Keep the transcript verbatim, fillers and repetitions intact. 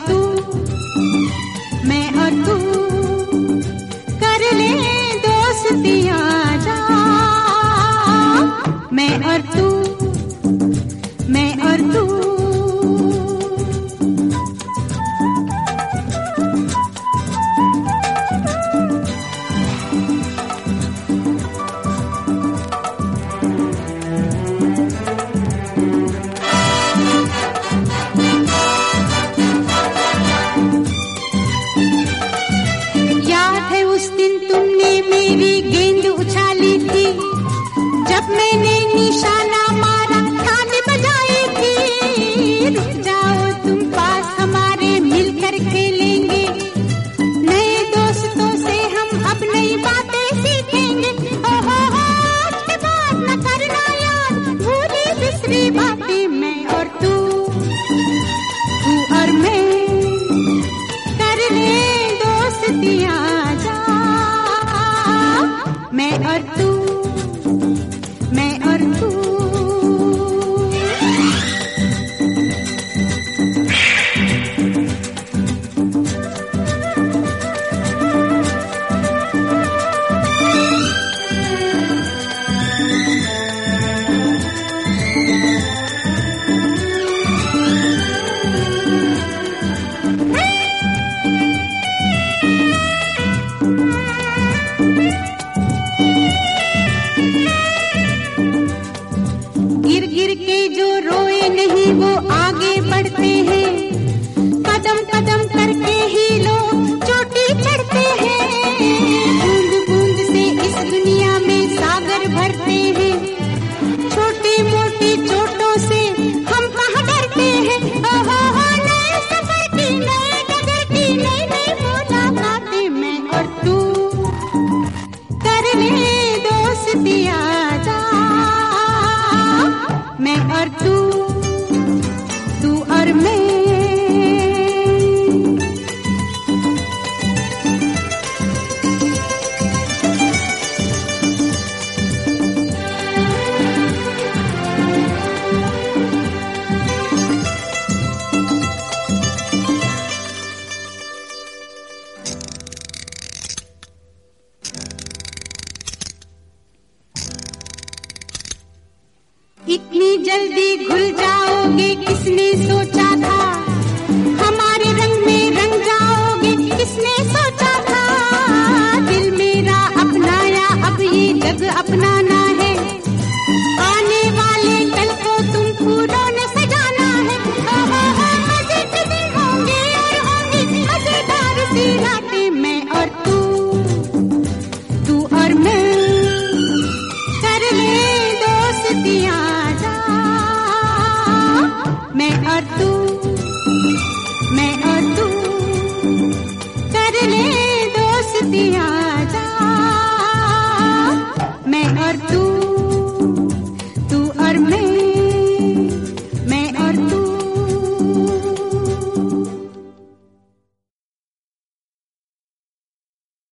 तू, मैं और तू कर ले दोस्ती आजा। मैं और तू, मैं और तू। याद है उस दिन तुमने मेरी गेंद उछाली थी, जब मैंने निशाना मारा ठान बजाई थी। रुक जाओ तुम पास हमारे, मिलकर खेलेंगे, नए दोस्तों से हम अब नई बातें सीखेंगे। ओहो हो, आज के बाद न करना याद भूली बिसरी बातें। मैं और तू, तू और मैं कर ले दोस्ती आजा। मैं और तू, मैं और तू। गिर गिर के जो रोए नहीं वो आगे बढ़ते हैं, कदम कदम करके ही लोग चोटी चढ़ते हैं। बूंद बूंद से इस दुनिया में सागर भरते हैं, छोटी मोटी चोटों से हम कहाँ डरते हैं। ओहो हो, नए सफर की, नए डगर की, नई नई मुलाकातें। मैं और तू कर ले दोस्ती आजा। मैं और तू, तू और मैं। इतनी जल्दी घुल जाओगे किसने सोचा था, हमारे रंग में रंग जाओगे किसने सोचा था। दिल मेरा अपनाया, अब ये जग अपनाना है, आने वाले कल को तुम फूलों ने सजाना है। ओहो हो, मजे के दिन होंगे और होंगी मजेदार सी रातें। मैं और तू, तू और मैं कर ले दोस्ती आजा। मैं और तू।